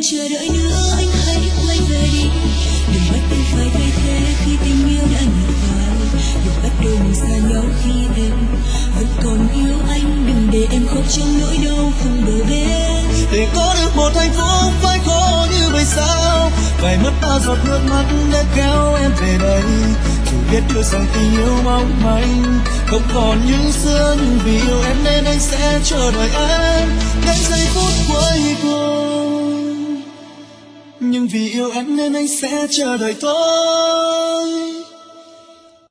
chờ đợi nữa, anh hãy quay về đi. Đừng bắt em phải thay thế khi tình yêu đã nhạt phai. Đừng bắt đầu mình xa nhau khi em vẫn còn yêu anh. Đừng để em khóc trong nỗi đau không bờ bến. Để có được một hạnh phúc phải khó như vậy sao? Phải mất bao giọt nước mắt để kéo em về đây. Dù biết yêu rằng tình yêu mong manh không còn như xưa, nhưng vì yêu em nên anh sẽ chờ đợi em đến giây phút cuối cùng. Nhưng vì yêu em nên anh sẽ chờ đợi thôi.